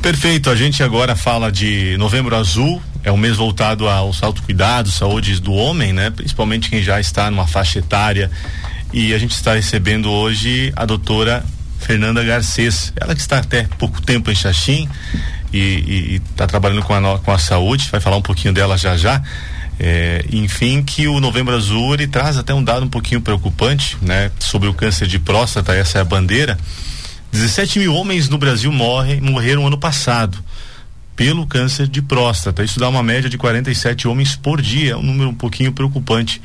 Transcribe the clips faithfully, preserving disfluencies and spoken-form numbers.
Perfeito, a gente agora fala de Novembro Azul, é um mês voltado aos autocuidados, saúde do homem, né? Principalmente quem já está numa faixa etária, e a gente está recebendo hoje a doutora Fernanda Garcês, ela que está até pouco tempo em Xaxim e está trabalhando com a, com a saúde, vai falar um pouquinho dela já já. É, enfim, que o Novembro Azul ele traz até um dado um pouquinho preocupante, né? Sobre o câncer de próstata, essa é a bandeira. dezessete mil homens no Brasil morrem, morreram ano passado pelo câncer de próstata. Isso dá uma média de quarenta e sete homens por dia, é um número um pouquinho preocupante,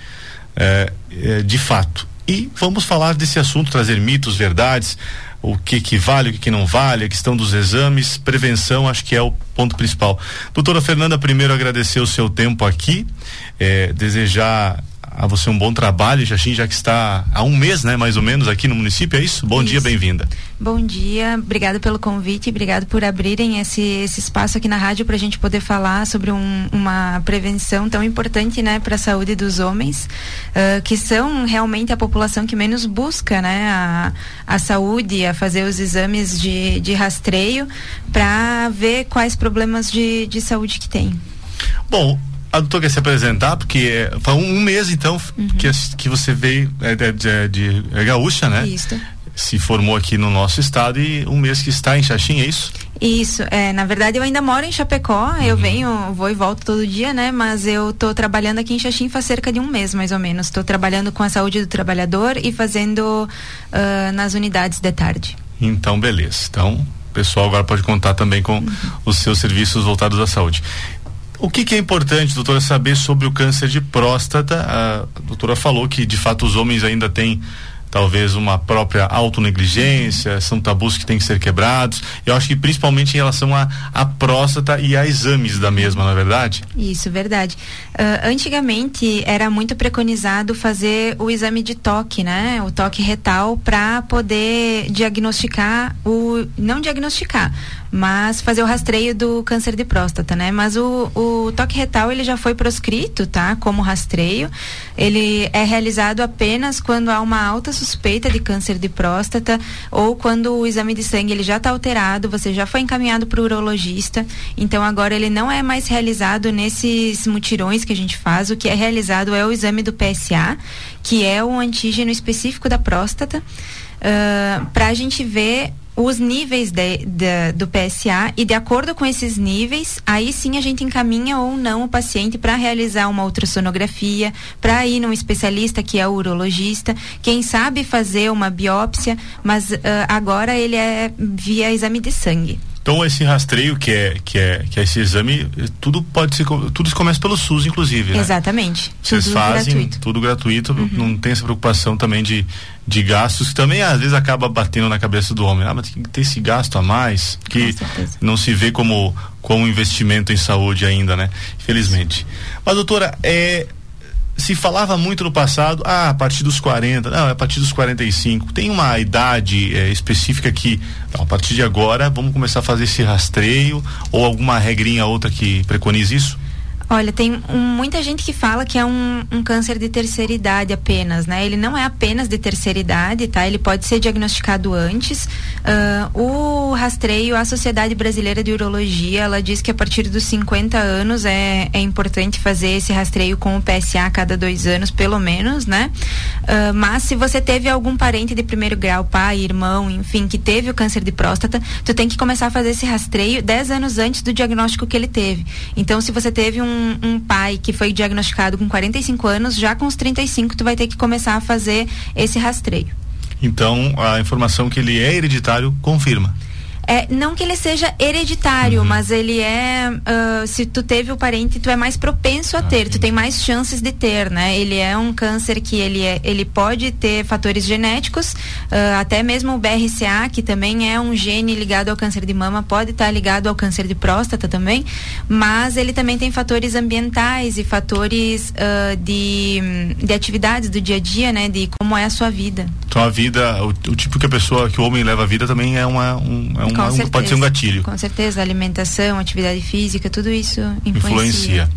é, é, de fato. E vamos falar desse assunto, trazer mitos, verdades, o que que vale, o que que não vale, a questão dos exames, prevenção, acho que é o ponto principal. Doutora Fernanda, primeiro agradecer o seu tempo aqui, é, desejar a você um bom trabalho, Xaxim, já que está há um mês, né, mais ou menos, aqui no município, é isso? Bom isso. dia, bem-vinda. Bom dia, obrigado pelo convite, obrigado por abrirem esse, esse espaço aqui na rádio para a gente poder falar sobre um, uma prevenção tão importante, né, para a saúde dos homens, uh, que são realmente a população que menos busca, né, a, a saúde, a fazer os exames de, de rastreio para ver quais problemas de, de saúde que tem. Bom, a doutora quer se apresentar, porque é, foi um, um mês então, uhum. que, que você veio é, de, de, de é gaúcha, né? Isso. Se formou aqui no nosso estado e um mês que está em Xaxim, é isso? Isso, é, na verdade eu ainda moro em Chapecó, uhum. eu venho, vou e volto todo dia, né? Mas eu tô trabalhando aqui em Xaxim faz cerca de um mês, mais ou menos. Tô trabalhando com a saúde do trabalhador e fazendo uh, nas unidades de tarde. Então, beleza. Então, o pessoal agora pode contar também com uhum. os seus serviços voltados à saúde. O que que é importante, doutora, saber sobre o câncer de próstata? A doutora falou que, de fato, os homens ainda têm talvez uma própria autonegligência, são tabus que têm que ser quebrados. Eu acho que principalmente em relação à a, a próstata e a exames da mesma, não é verdade? Isso, verdade. Uh, antigamente era muito preconizado fazer o exame de toque, né? O toque retal, para poder diagnosticar o... não diagnosticar, mas fazer o rastreio do câncer de próstata, né? Mas o, o toque retal, ele já foi proscrito, tá? Como rastreio. Ele é realizado apenas quando há uma alta suspeita de câncer de próstata ou quando o exame de sangue ele já está alterado, você já foi encaminhado para o urologista. Então agora ele não é mais realizado nesses mutirões que a gente faz. O que é realizado é o exame do P S A, que é um antígeno específico da próstata, uh, para a gente ver os níveis de, de, do P S A, e de acordo com esses níveis, aí sim a gente encaminha ou não o paciente para realizar uma ultrassonografia, para ir num especialista que é o urologista, quem sabe fazer uma biópsia, mas uh, agora ele é via exame de sangue. Então esse rastreio que é, que é, que é esse exame, tudo pode ser, tudo começa pelo SUS, inclusive, né? Exatamente. Vocês tudo fazem gratuito. Tudo gratuito, uhum. Não tem essa preocupação também de, de gastos, que também às vezes acaba batendo na cabeça do homem. Ah, mas tem que ter esse gasto a mais, que não se vê como, como investimento em saúde ainda, né? Infelizmente. Mas, doutora, é... se falava muito no passado, ah, a partir dos quarenta, não, é a partir dos quarenta e cinco. Tem uma idade é, específica que, não, a partir de agora, vamos começar a fazer esse rastreio, ou alguma regrinha outra que preconize isso? Olha, tem um, muita gente que fala que é um, um câncer de terceira idade apenas, né? Ele não é apenas de terceira idade, tá? Ele pode ser diagnosticado antes. Uh, o rastreio, a Sociedade Brasileira de Urologia, ela diz que a partir dos cinquenta anos é, é importante fazer esse rastreio com o P S A a cada dois anos, pelo menos, né? Uh, mas se você teve algum parente de primeiro grau, pai, irmão, enfim, que teve o câncer de próstata, tu tem que começar a fazer esse rastreio dez anos antes do diagnóstico que ele teve. Então, se você teve um Um, um pai que foi diagnosticado com quarenta e cinco anos, já com os trinta e cinco tu vai ter que começar a fazer esse rastreio. Então, a informação que ele é hereditário confirma. É, não que ele seja hereditário, uhum. mas ele é, uh, se tu teve o parente, tu é mais propenso a ah, ter, entendi. Tu tem mais chances de ter, né? Ele é um câncer que ele, é, ele pode ter fatores genéticos, uh, até mesmo o B R C A, que também é um gene ligado ao câncer de mama, pode estar ligado ao câncer de próstata também, mas ele também tem fatores ambientais e fatores uh, de, de atividades do dia a dia, né? De como é a sua vida. Então a vida, o, o tipo que a pessoa, que o homem leva a vida também é uma, um, é uma Um, pode ser um gatilho. Com certeza, alimentação, atividade física, tudo isso influencia. influencia.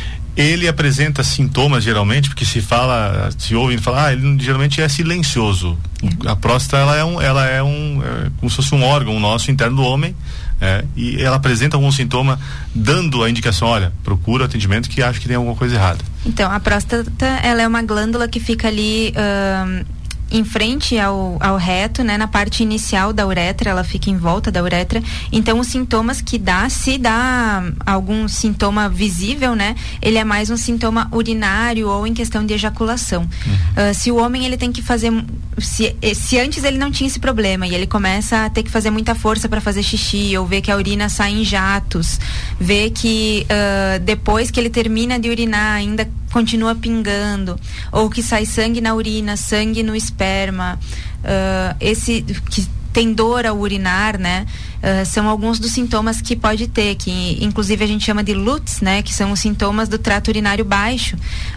Ele apresenta sintomas geralmente, porque se fala, se ouve falar, ah, ele geralmente é silencioso. É. A próstata, ela é um, ela é um, é como se fosse um órgão nosso interno do homem, É, e ela apresenta algum sintoma dando a indicação, olha, procura atendimento que acha que tem alguma coisa errada. Então, a próstata, ela é uma glândula que fica ali uh, em frente ao, ao reto, né? Na parte inicial da uretra, ela fica em volta da uretra. Então, os sintomas que dá, se dá algum sintoma visível, né? Ele é mais um sintoma urinário ou em questão de ejaculação. Uhum. Uh, se o homem, ele tem que fazer... Se, se antes ele não tinha esse problema e ele começa a ter que fazer muita força para fazer xixi, ou ver que a urina sai em jatos, ver que uh, depois que ele termina de urinar ainda continua pingando, ou que sai sangue na urina, sangue no esperma, uh, esse que tem dor ao urinar, né? Uh, são alguns dos sintomas que pode ter, que inclusive a gente chama de L U T S, né? Que são os sintomas do trato urinário baixo.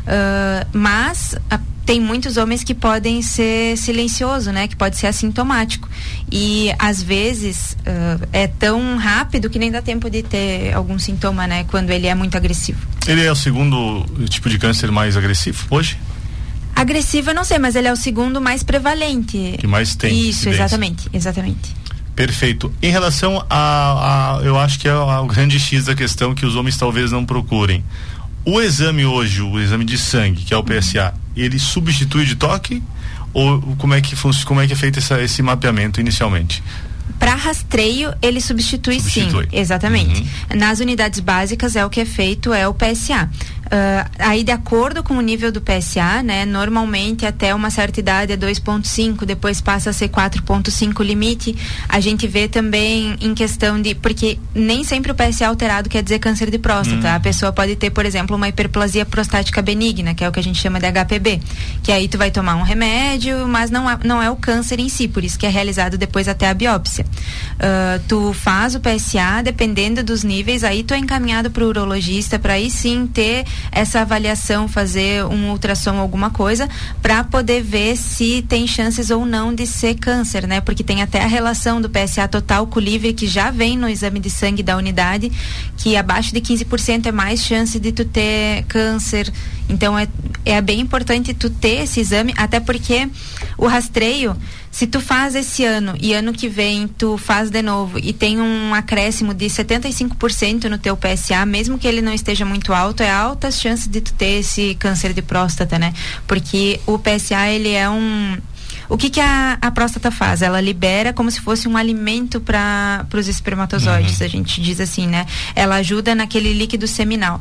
Uh, mas a, tem muitos homens que podem ser silencioso, né? Que pode ser assintomático. E às vezes uh, é tão rápido que nem dá tempo de ter algum sintoma, né? Quando ele é muito agressivo. Ele é o segundo tipo de câncer mais agressivo hoje? Agressivo eu não sei, mas ele é o segundo mais prevalente. Que mais tem. Isso, incidência. exatamente, exatamente. Perfeito. Em relação a, a eu acho que é o grande X da questão que os homens talvez não procurem. O exame hoje, o exame de sangue, que é o P S A, ele substitui de toque? Ou como é que, como é, que é feito essa, esse mapeamento inicialmente? Para rastreio, ele substitui, substitui. sim, exatamente. Uhum. Nas unidades básicas é o que é feito, é o P S A. Uh, aí de acordo com o nível do P S A, né, normalmente até uma certa idade é dois ponto cinco, depois passa a ser quatro ponto cinco limite. A gente vê também em questão de, porque nem sempre o P S A alterado quer dizer câncer de próstata. Hum. A pessoa pode ter, por exemplo, uma hiperplasia prostática benigna, que é o que a gente chama de H P B, que aí tu vai tomar um remédio, mas não é, não é o câncer em si, por isso que é realizado depois até a biópsia. Uh, tu faz o P S A, dependendo dos níveis, aí tu é encaminhado para o urologista para aí sim ter essa avaliação, fazer um ultrassom, alguma coisa, para poder ver se tem chances ou não de ser câncer, né? Porque tem até a relação do P S A total com o livre, que já vem no exame de sangue da unidade, que abaixo de quinze por cento é mais chance de tu ter câncer. Então é, é bem importante tu ter esse exame, até porque o rastreio, se tu faz esse ano e ano que vem tu faz de novo e tem um acréscimo de setenta e cinco por cento no teu P S A, mesmo que ele não esteja muito alto, é altas chances de tu ter esse câncer de próstata, né? Porque o P S A, ele é um... O que que a, a próstata faz? Ela libera como se fosse um alimento para os espermatozoides, uhum. A gente diz assim, né? Ela ajuda naquele líquido seminal.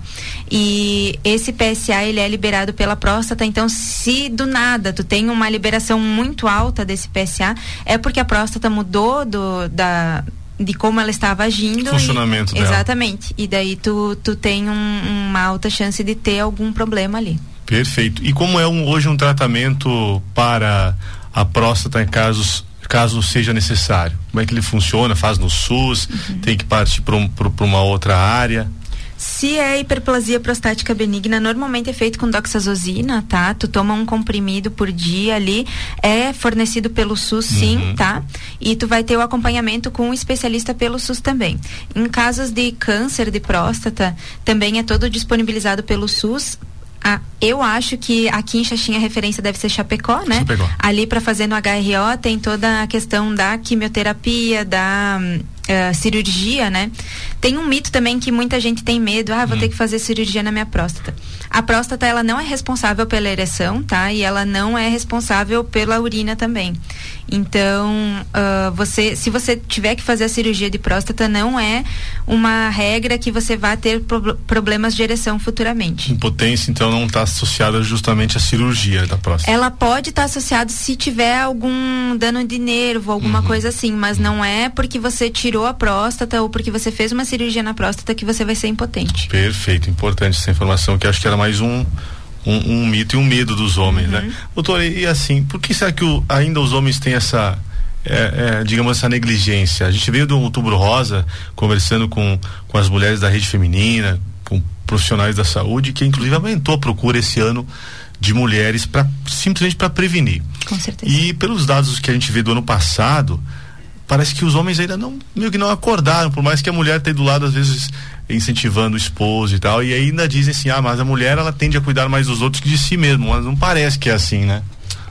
E esse P S A, ele é liberado pela próstata, então se do nada tu tem uma liberação muito alta desse P S A, é porque a próstata mudou do, da... de como ela estava agindo. Funcionamento e, dela. Exatamente. E daí tu, tu tem um, uma alta chance de ter algum problema ali. Perfeito. E como é um, hoje um tratamento para a próstata em casos, caso seja necessário? Como é que ele funciona? Faz no SUS? Uhum. Tem que partir para um, uma outra área? Se é hiperplasia prostática benigna, normalmente é feito com doxazosina, tá? Tu toma um comprimido por dia ali, é fornecido pelo SUS, sim, uhum. Tá? E tu vai ter o acompanhamento com um especialista pelo SUS também. Em casos de câncer de próstata, também é todo disponibilizado pelo SUS. Ah, eu acho que aqui em Xaxim a referência deve ser Chapecó, né? Chapecó. Ali para fazer no H R O tem toda a questão da quimioterapia, da uh, cirurgia, né? Tem um mito também que muita gente tem medo, ah, vou hum. ter que fazer cirurgia na minha próstata. A próstata, ela não é responsável pela ereção, tá? E ela não é responsável pela urina também. Então, uh, você, se você tiver que fazer a cirurgia de próstata, não é uma regra que você vá ter pro, problemas de ereção futuramente. Impotência, então, não está associada justamente à cirurgia da próstata? Ela pode estar tá associada se tiver algum dano de nervo, alguma uhum. coisa assim, mas uhum. não é porque você tirou a próstata ou porque você fez uma cirurgia na próstata que você vai ser impotente. Perfeito, importante essa informação, que acho que era mais um Um, um mito e um medo dos homens, uhum. né? Doutor, e, e assim, por que será que o, ainda os homens têm essa, é, é, digamos, essa negligência? A gente veio do Outubro Rosa, conversando com, com as mulheres da rede feminina, com profissionais da saúde, que inclusive aumentou a procura esse ano de mulheres para simplesmente para prevenir. Com certeza. E pelos dados que a gente vê do ano passado, parece que os homens ainda não, meio que não acordaram, por mais que a mulher tenha do lado, às vezes, incentivando o esposo e tal, e ainda dizem assim, ah, mas a mulher, ela tende a cuidar mais dos outros que de si mesmo, mas não parece que é assim, né?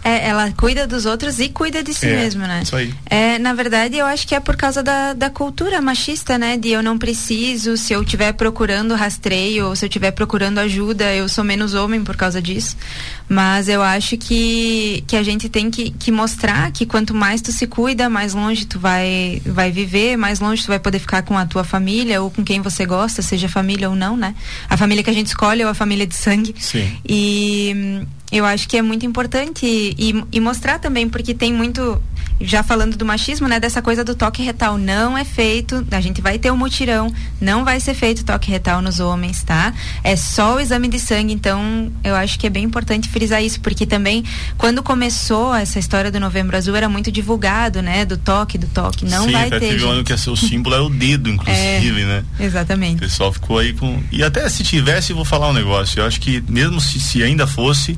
É, ela cuida dos outros e cuida de si é, mesmo, né? Isso aí. É, na verdade, eu acho que é por causa da, da cultura machista, né? De eu não preciso, se eu estiver procurando rastreio, ou se eu estiver procurando ajuda, eu sou menos homem por causa disso. Mas eu acho que, que a gente tem que, que mostrar que quanto mais tu se cuida, mais longe tu vai, vai viver, mais longe tu vai poder ficar com a tua família ou com quem você gosta, seja família ou não, né? A família que a gente escolhe ou a família de sangue. Sim. E eu acho que é muito importante e, e mostrar também, porque tem muito, já falando do machismo, né, dessa coisa do toque retal, não é feito, a gente vai ter um mutirão, não vai ser feito toque retal nos homens, tá? É só o exame de sangue, então eu acho que é bem importante frisar isso, porque também quando começou essa história do Novembro Azul era muito divulgado, né, do toque, do toque, não Sim, vai até ter. Teve um ano que o símbolo era o dedo, inclusive, é, né? Exatamente. O pessoal ficou aí com, e até se tivesse, vou falar um negócio, eu acho que mesmo se, se ainda fosse,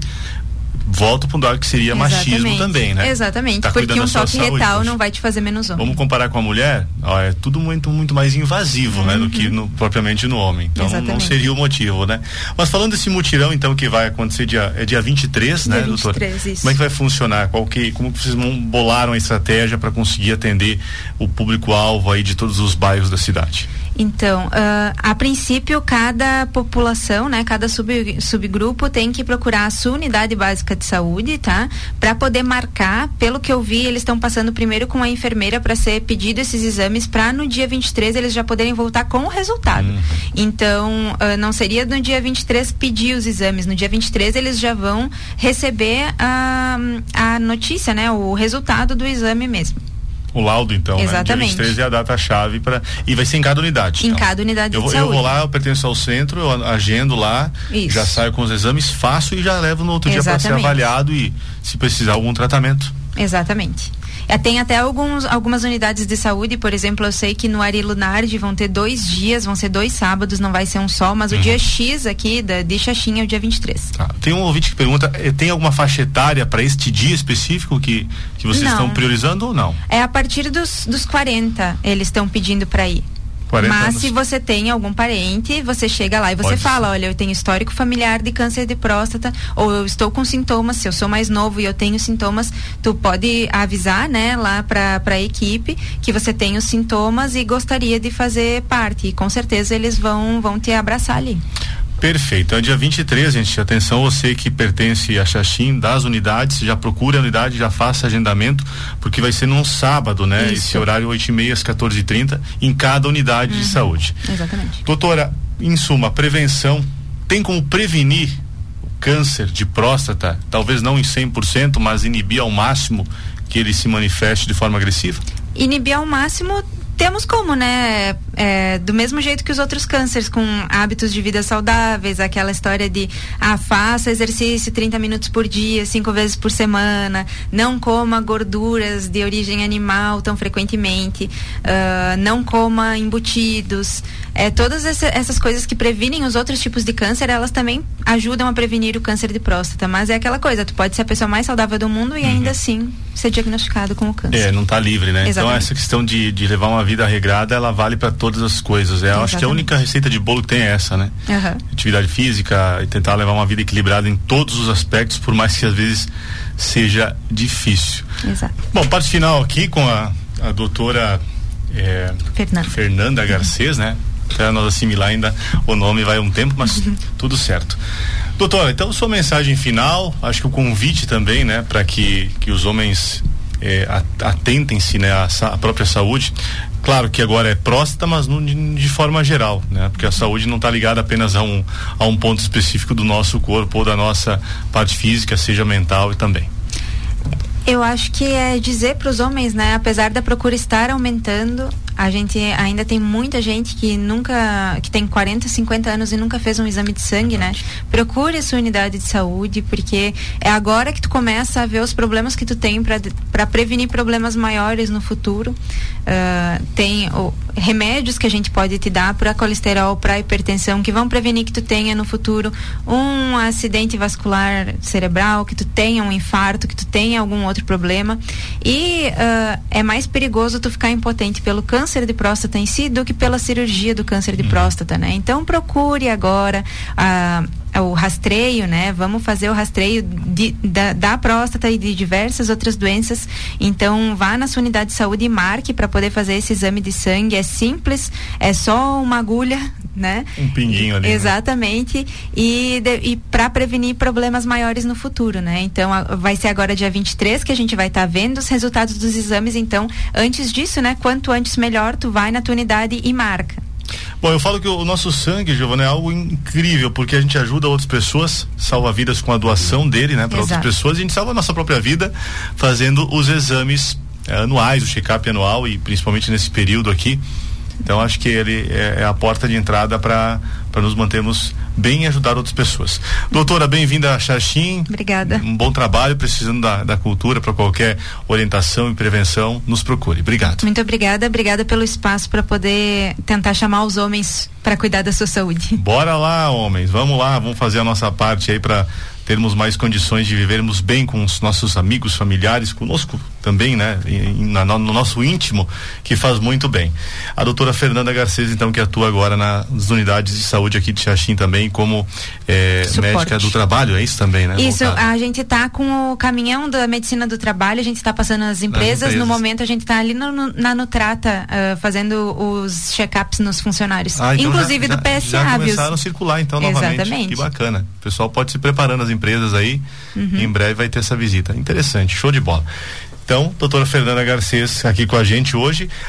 volto para um dado que seria Exatamente. Machismo também, né? Exatamente, tá porque um toque saúde, retal poxa. Não vai te fazer menos homem. Vamos comparar com a mulher, ó, é tudo muito, muito mais invasivo, uhum. né? Do que no, propriamente no homem. Então não, não seria o motivo, né? Mas falando desse mutirão, então, que vai acontecer dia, é dia vinte e três, dia né, vinte e três, doutora? Isso. Como é que vai funcionar? Qual que, como que vocês bolaram a estratégia para conseguir atender o público-alvo aí de todos os bairros da cidade? Então, uh, a princípio, cada população, né, cada sub, subgrupo tem que procurar a sua unidade básica de saúde, tá? Para poder marcar, pelo que eu vi, eles estão passando primeiro com a enfermeira para ser pedido esses exames, para no dia vinte e três eles já poderem voltar com o resultado. Uhum. Então, uh, não seria no dia vinte e três pedir os exames, no dia vinte e três eles já vão receber a, a notícia, né, o resultado do exame mesmo. O laudo, então, exatamente. Né? Dia vinte e três é a data-chave para. E vai ser em cada unidade. Em então. cada unidade eu de vou, saúde. Eu vou lá, eu pertenço ao centro, eu agendo lá, Isso. já saio com os exames, faço e já levo no outro exatamente. dia para ser avaliado e se precisar algum tratamento. Exatamente. É, tem até alguns, algumas unidades de saúde, por exemplo, eu sei que no Ari Lunardi vão ter dois dias, vão ser dois sábados, não vai ser um só, mas uhum. o dia X aqui da, de Xaxim é o dia vinte e três. Tá. Tem um ouvinte que pergunta, tem alguma faixa etária para este dia específico que, que vocês não. estão priorizando ou não? É a partir dos, dos quarenta eles estão pedindo para ir. Mas anos. Se você tem algum parente, você chega lá e você Pode fala, ser. olha, eu tenho histórico familiar de câncer de próstata, ou eu estou com sintomas, se eu sou mais novo e eu tenho sintomas, tu pode avisar, né, lá pra, pra equipe que você tem os sintomas e gostaria de fazer parte, e com certeza eles vão, vão te abraçar ali. Perfeito. Então, dia vinte e três, gente, atenção, você que pertence a Xaxim, das unidades, já procure a unidade, já faça agendamento, porque vai ser num sábado, né? Isso. Esse horário oito e meia às quatorze e trinta, em cada unidade uhum. de saúde. Exatamente. Doutora, em suma, prevenção, tem como prevenir o câncer de próstata, talvez não em cem por cento, mas inibir ao máximo que ele se manifeste de forma agressiva? Inibir ao máximo temos como, né? É, do mesmo jeito que os outros cânceres, com hábitos de vida saudáveis, aquela história de ah, faça exercício trinta minutos por dia, cinco vezes por semana, não coma gorduras de origem animal tão frequentemente, uh, não coma embutidos. É, todas essa, essas coisas que previnem os outros tipos de câncer, elas também ajudam a prevenir o câncer de próstata, mas é aquela coisa, tu pode ser a pessoa mais saudável do mundo e uhum. ainda assim ser diagnosticado com o câncer. É, não tá livre, né? Exatamente. Então essa questão de, de levar uma vida regrada, ela vale para todas as coisas. É, eu acho que a única receita de bolo que tem é essa, né? Uhum. Atividade física e tentar levar uma vida equilibrada em todos os aspectos, por mais que às vezes seja difícil. Exato. Bom, parte final aqui com a, a doutora é, Fernanda. Fernanda Garcês, né? Para nós assimilar ainda o nome vai um tempo, mas uhum. tudo certo. Doutora, então sua mensagem final, acho que o convite também, né, para que, que os homens é, atentem-se, né, à, à própria saúde. Claro que agora é próstata, mas no, de, de forma geral, né, porque a saúde não está ligada apenas a um, a um ponto específico do nosso corpo ou da nossa parte física, seja mental e também. Eu acho que é dizer para os homens, né, apesar da procura estar aumentando, a gente ainda tem muita gente que nunca, que tem quarenta, cinquenta anos e nunca fez um exame de sangue, né? Procure a sua unidade de saúde, porque é agora que tu começa a ver os problemas que tu tem para prevenir problemas maiores no futuro. Uh, tem oh, remédios que a gente pode te dar para colesterol, para hipertensão, que vão prevenir que tu tenha no futuro um acidente vascular cerebral, que tu tenha um infarto, que tu tenha algum outro problema. E uh, é mais perigoso tu ficar impotente pelo câncer de próstata em si do que pela cirurgia do câncer de uhum. próstata, né? Então procure agora a, o rastreio, né? Vamos fazer o rastreio de, da, da próstata e de diversas outras doenças. Então, vá na sua unidade de saúde e marque para poder fazer esse exame de sangue. É simples, é só uma agulha, né? Um pinguinho ali. Exatamente. Né? E, e para prevenir problemas maiores no futuro, né? Então, a, vai ser agora dia vinte e três que a gente vai estar tá vendo os resultados dos exames. Então, antes disso, né? Quanto antes melhor, tu vai na tua unidade e marca. Bom, eu falo que o nosso sangue, Giovana, é algo incrível, porque a gente ajuda outras pessoas, salva vidas com a doação dele, né, para outras pessoas, e a gente salva a nossa própria vida fazendo os exames é, anuais, o check-up anual, e principalmente nesse período aqui. Então, acho que ele é, é a porta de entrada para para nos mantermos bem e ajudar outras pessoas. Doutora, bem-vinda a Xaxim. Obrigada. Um bom trabalho, precisando da, da cultura para qualquer orientação e prevenção, nos procure. Obrigado. Muito obrigada, obrigada pelo espaço para poder tentar chamar os homens para cuidar da sua saúde. Bora lá, homens, vamos lá, vamos fazer a nossa parte aí para termos mais condições de vivermos bem com os nossos amigos, familiares, conosco também, né? E, na, no nosso íntimo, que faz muito bem. A doutora Fernanda Garcês, então, que atua agora nas unidades de saúde aqui de Xaxim também, como é, médica do trabalho, é isso também, né? Isso, Voltado. A gente tá com o caminhão da medicina do trabalho, a gente está passando nas empresas, empresas, no momento a gente está ali no, no, na Nutrata, uh, fazendo os check-ups nos funcionários, ah, então inclusive já, do P S A. Já começaram a circular, então, novamente. Exatamente. Que bacana. O pessoal pode se preparando as empresas aí, uhum. Em breve vai ter essa visita. Interessante, show de bola. Então, doutora Fernanda Garcês aqui com a gente hoje.